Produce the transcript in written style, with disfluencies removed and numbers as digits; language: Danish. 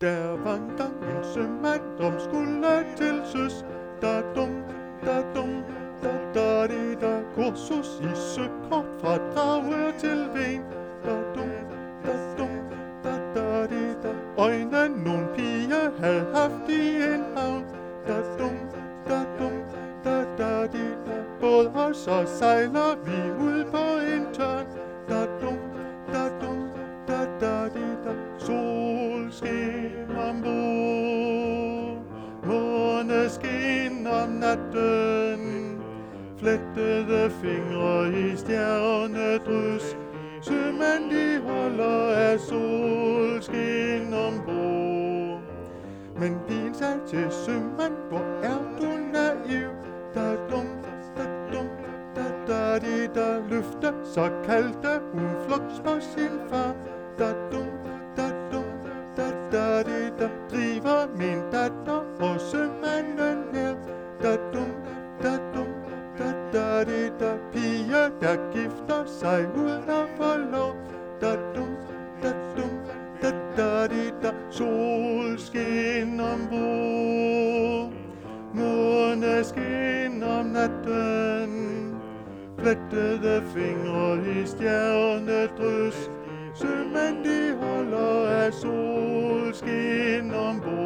Der var engang en sømand, som skulle til søs. Da dum, da dum, da di da. Kursus i søkort fra Dragør til Ven. Da dum, da di da. Øjne nogen pige havde haft i en havn. Da dum, da di da. Både os og sejler vi ud på en tørn. Da dum, da di da. Solskin ombord, måneskin om natten, flettede fingre i stjernedrys. Sømænd de holder af solskin ombord. Men pigen sagde til sømand, hvor er du naiv? Da dum, da di da. Løfte, så kaldte hun fluks på sin far. Da dum, da di da. Driver min datter og sømanden her. Da dum, da di da. Piger, der gifter sig uden at få lov. Da dum, da di da. Solskin ombord, måneskin om natten, flettede fingre i stjernedrys. Sømænd de holder af solskin ombord.